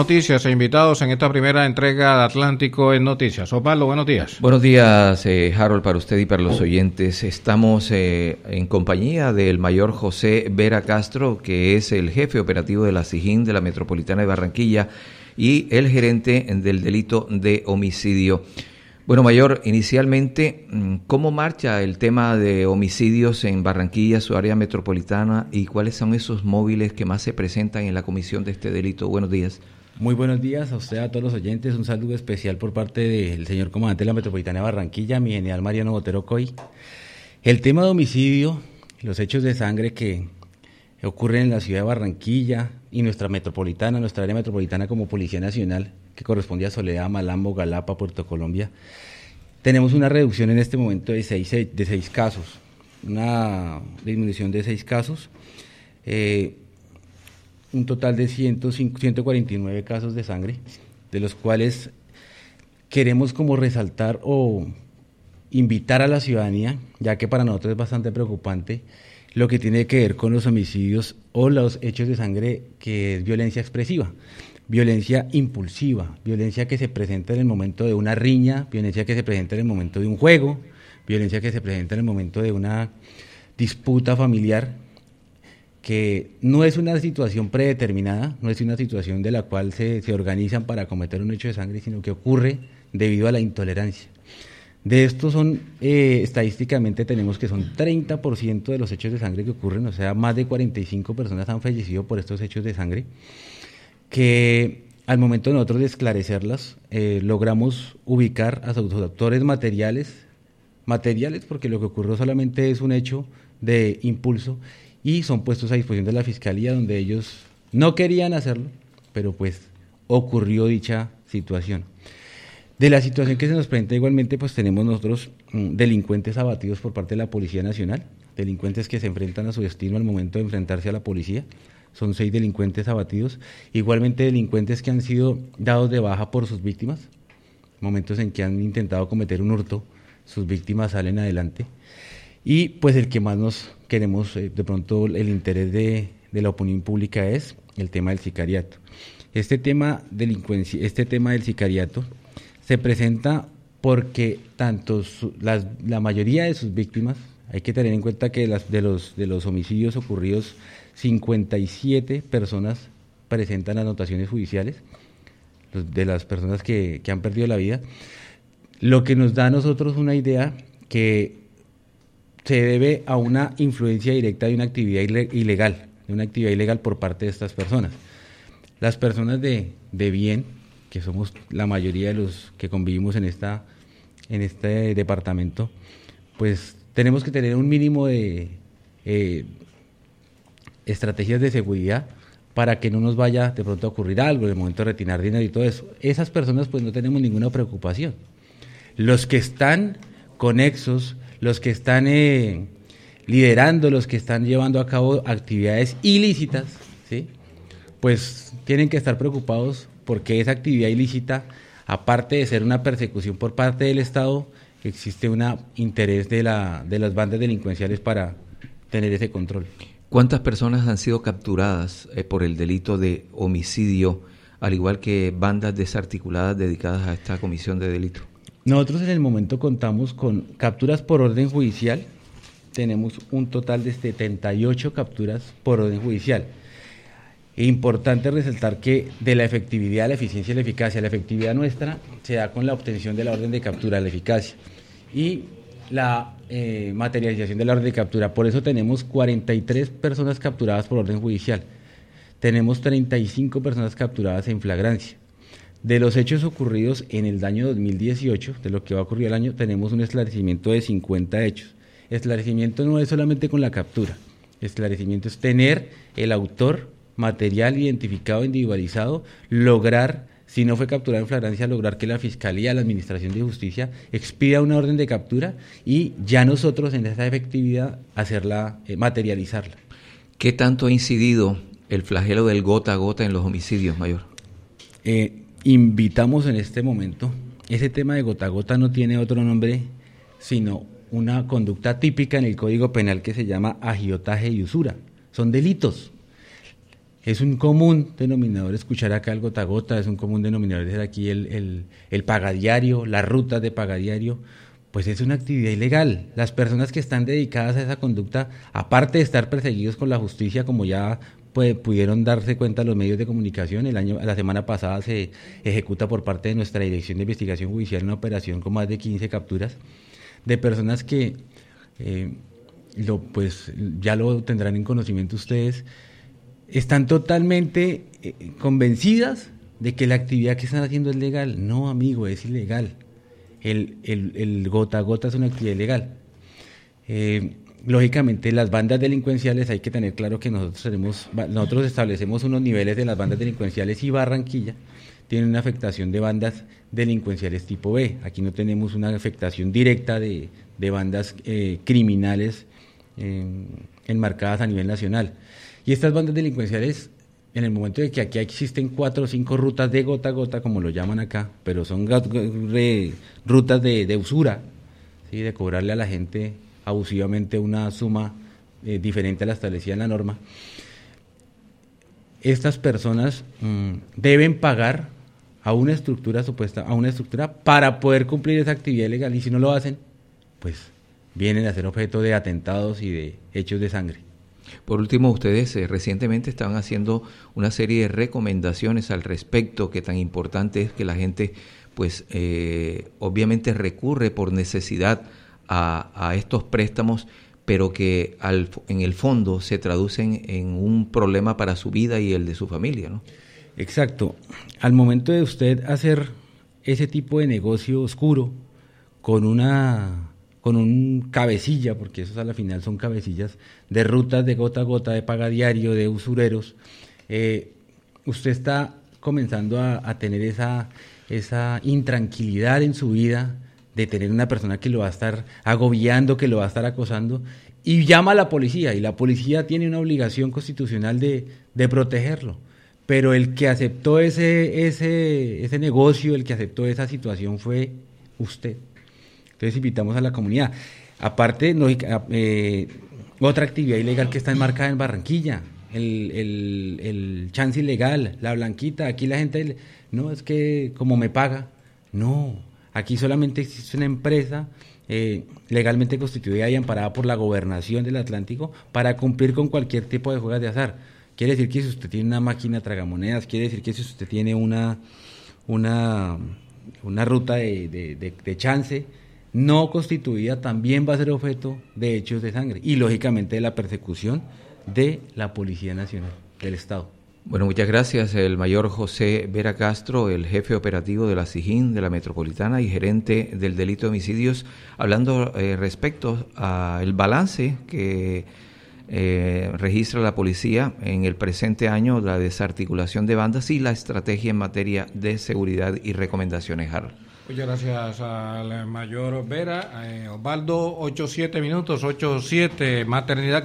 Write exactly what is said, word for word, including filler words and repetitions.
Noticias e invitados en esta primera entrega de Atlántico en Noticias. Osvaldo, buenos días. Buenos días, eh, Harold, para usted y para los oyentes. Estamos eh, en compañía del mayor José Vera Castro, que es el jefe operativo de la SIJIN de la Metropolitana de Barranquilla y el gerente del delito de homicidio. Bueno, mayor, inicialmente, ¿cómo marcha el tema de homicidios en Barranquilla, su área metropolitana, y cuáles son esos móviles que más se presentan en la comisión de este delito? Buenos días. Muy buenos días a usted, a todos los oyentes. Un saludo especial por parte del señor comandante de la Metropolitana de Barranquilla, mi general Mariano Botero Coy. El tema de homicidio, los hechos de sangre que ocurren en la ciudad de Barranquilla y nuestra metropolitana, nuestra área metropolitana como Policía Nacional, que corresponde a Soledad, Malambo, Galapa, Puerto Colombia, tenemos una reducción en este momento de seis, de seis casos, una disminución de seis casos, eh, un total de ciento cuarenta y nueve casos de sangre, de los cuales queremos como resaltar o invitar a la ciudadanía, ya que para nosotros es bastante preocupante lo que tiene que ver con los homicidios o los hechos de sangre, que es violencia expresiva, violencia impulsiva, violencia que se presenta en el momento de una riña, violencia que se presenta en el momento de un juego, violencia que se presenta en el momento de una disputa familiar, que no es una situación predeterminada, no es una situación de la cual se, se organizan para cometer un hecho de sangre, sino que ocurre debido a la intolerancia. De estos son, eh, estadísticamente tenemos que son treinta por ciento de los hechos de sangre que ocurren, o sea, más de cuarenta y cinco personas han fallecido por estos hechos de sangre, que al momento de nosotros de esclarecerlas, eh, logramos ubicar a sus autores materiales, materiales porque lo que ocurrió solamente es un hecho de impulso, y son puestos a disposición de la Fiscalía, donde ellos no querían hacerlo, pero pues ocurrió dicha situación. De la situación que se nos presenta igualmente, pues tenemos nosotros mmm, delincuentes abatidos por parte de la Policía Nacional, delincuentes que se enfrentan a su destino al momento de enfrentarse a la policía, son seis delincuentes abatidos, igualmente delincuentes que han sido dados de baja por sus víctimas, momentos en que han intentado cometer un hurto, sus víctimas salen adelante, y pues el que más nos queremos, eh, de pronto el interés de, de la opinión pública es el tema del sicariato. Este tema, delincuencia, este tema del sicariato se presenta porque tanto su, las, la mayoría de sus víctimas, hay que tener en cuenta que las, de, los, de los homicidios ocurridos, cincuenta y siete personas presentan anotaciones judiciales, de las personas que, que han perdido la vida, lo que nos da a nosotros una idea que se debe a una influencia directa de una actividad ilegal, de una actividad ilegal por parte de estas personas. Las personas de, de bien, que somos la mayoría de los que convivimos en, esta, en este departamento, pues tenemos que tener un mínimo de eh, estrategias de seguridad para que no nos vaya de pronto a ocurrir algo, en el momento de retirar dinero y todo eso. Esas personas pues no tenemos ninguna preocupación. Los que están conexos, los que están eh, liderando, los que están llevando a cabo actividades ilícitas, ¿sí?, pues tienen que estar preocupados porque esa actividad ilícita, aparte de ser una persecución por parte del Estado, existe un interés de, la, de las bandas delincuenciales para tener ese control. ¿Cuántas personas han sido capturadas eh, por el delito de homicidio, al igual que bandas desarticuladas dedicadas a esta comisión de delito? Nosotros en el momento contamos con capturas por orden judicial, tenemos un total de setenta y ocho capturas por orden judicial. Es importante resaltar que de la efectividad, la eficiencia y la eficacia, la efectividad nuestra se da con la obtención de la orden de captura, la eficacia, y la eh, materialización de la orden de captura. Por eso tenemos cuarenta y tres personas capturadas por orden judicial, tenemos treinta y cinco personas capturadas en flagrancia. De los hechos ocurridos en el año dos mil dieciocho, de lo que va a ocurrir el año, tenemos un esclarecimiento de cincuenta hechos. Esclarecimiento no es solamente con la captura, esclarecimiento es tener el autor material identificado, individualizado, lograr, si no fue capturado en flagrancia, lograr que la Fiscalía, la Administración de Justicia expida una orden de captura y ya nosotros en esa efectividad hacerla, eh, materializarla. ¿Qué tanto ha incidido el flagelo del gota a gota en los homicidios, mayor? Eh, invitamos en este momento, ese tema de gota a gota no tiene otro nombre sino una conducta típica en el Código Penal que se llama agiotaje y usura, son delitos. Es un común denominador escuchar acá el gota a gota, es un común denominador decir aquí el, el, el pagadiario, las rutas de pagadiario, pues es una actividad ilegal. Las personas que están dedicadas a esa conducta, aparte de estar perseguidos con la justicia, como ya pues, pudieron darse cuenta los medios de comunicación, el año, la semana pasada se ejecuta por parte de nuestra Dirección de Investigación Judicial una operación con más de quince capturas de personas que, eh, lo, pues ya lo tendrán en conocimiento ustedes, están totalmente eh, convencidas de que la actividad que están haciendo es legal. No, amigo, es ilegal. El, el, el gota a gota es una actividad ilegal. Eh, lógicamente, las bandas delincuenciales, hay que tener claro que nosotros tenemos, nosotros establecemos unos niveles de las bandas delincuenciales y Barranquilla tiene una afectación de bandas delincuenciales tipo B. Aquí no tenemos una afectación directa de, de bandas eh, criminales eh, enmarcadas a nivel nacional. Y estas bandas delincuenciales, en el momento de que aquí existen cuatro o cinco rutas de gota a gota, como lo llaman acá, pero son rutas de, de usura, ¿sí? De cobrarle a la gente abusivamente una suma eh, diferente a la establecida en la norma, estas personas mmm, deben pagar a una estructura supuesta, a una estructura para poder cumplir esa actividad ilegal, y si no lo hacen, pues vienen a ser objeto de atentados y de hechos de sangre. Por último, ustedes eh, recientemente estaban haciendo una serie de recomendaciones al respecto, que tan importante es que la gente, pues, eh, obviamente recurre por necesidad a, a estos préstamos, pero que al, en el fondo se traducen en un problema para su vida y el de su familia, ¿no? Exacto. Al momento de usted hacer ese tipo de negocio oscuro con una... con un cabecilla, porque esos a la final son cabecillas, de rutas de gota a gota, de pagadiario, de usureros, eh, usted está comenzando a, a tener esa, esa intranquilidad en su vida, de tener una persona que lo va a estar agobiando, que lo va a estar acosando, y llama a la policía, y la policía tiene una obligación constitucional de, de protegerlo. Pero el que aceptó ese, ese, ese negocio, el que aceptó esa situación fue usted. Entonces invitamos a la comunidad. Aparte, no, eh, otra actividad ilegal que está enmarcada en Barranquilla, el, el, el chance ilegal, la blanquita. Aquí la gente, no, es que como me paga. No, aquí solamente existe una empresa eh, legalmente constituida y amparada por la Gobernación del Atlántico para cumplir con cualquier tipo de juegos de azar. Quiere decir que si usted tiene una máquina tragamonedas, quiere decir que si usted tiene una, una, una ruta de, de, de, de chance no constituida, también va a ser objeto de hechos de sangre y lógicamente de la persecución de la Policía Nacional del Estado. Bueno, muchas gracias. El mayor José Vera Castro, el jefe operativo de la SIJIN de la Metropolitana y gerente del delito de homicidios, hablando eh, respecto al balance que eh, registra la policía en el presente año, la desarticulación de bandas y la estrategia en materia de seguridad y recomendaciones, Harold. Muchas gracias al mayor Vera. Eh, Osvaldo, ocho siete minutos, ocho siete, maternidad